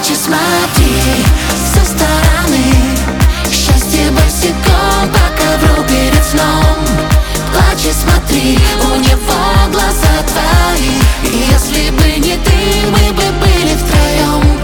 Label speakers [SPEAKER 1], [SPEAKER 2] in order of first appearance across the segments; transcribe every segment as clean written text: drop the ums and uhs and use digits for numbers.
[SPEAKER 1] Плачь и смотри со стороны, счастье босиком по ковру перед сном. Плачь и смотри, у него глаза твои, и если бы не ты, мы бы были втроем.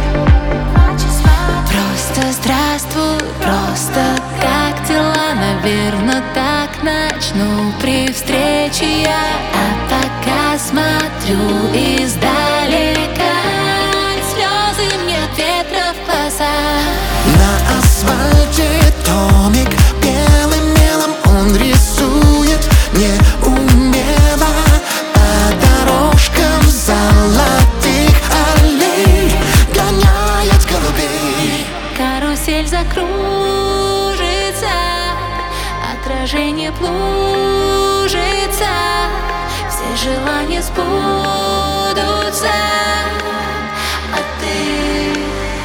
[SPEAKER 1] Просто здравствуй, просто как дела, наверно, так начну при встрече я. А пока смотрю издалека, слезы мне от ветра в глаза.
[SPEAKER 2] На асфальте томик белым мелом он рисует неумело по дорожкам золотых аллей, гоняет голубей.
[SPEAKER 1] Карусель закружится, отражение плужится, все желания сбудутся, а ты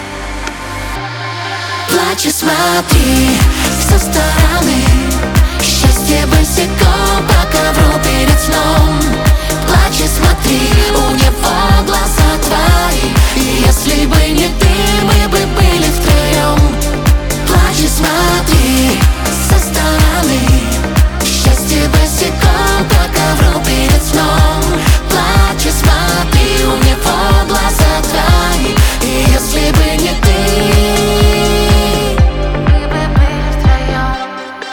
[SPEAKER 1] плачь и смотри со стороны, счастье босиком по ковру перед сном. Плачь и смотри, у него глаза твои, и если бы не ты, мы бы были втроем. Плачь и смотри со стороны, счастье босиком по ковру перед сном. Плачь и смотри, у него глаза твои, и если бы не ты, мы бы были втроем.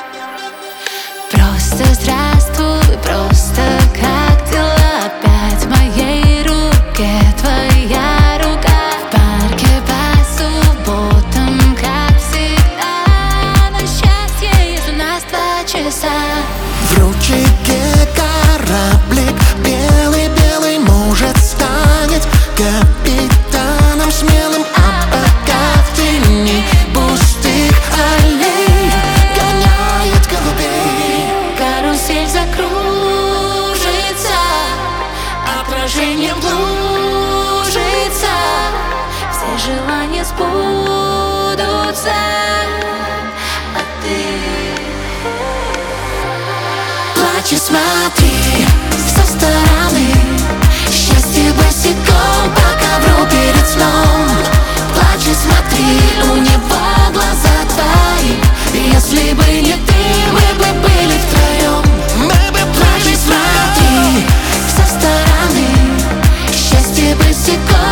[SPEAKER 1] Просто здравствуй, просто как дела, опять в моей руке твоя рука. В парке по субботам, как всегда, на счастье есть у нас 2 часа.
[SPEAKER 2] В ручейке кораблик белый-белый, может, станет капитаном смелым. А пока в тени пустых аллей гоняет голубей.
[SPEAKER 1] Карусель закружится, отражение блужится, все желания сбудутся, а ты плачь и смотри со стороны, счастье босиком по ковру перед сном. Плачь и смотри, у него глаза твои, и если бы не ты, мы бы были втроем. Плачь и смотри со стороны, счастье босиком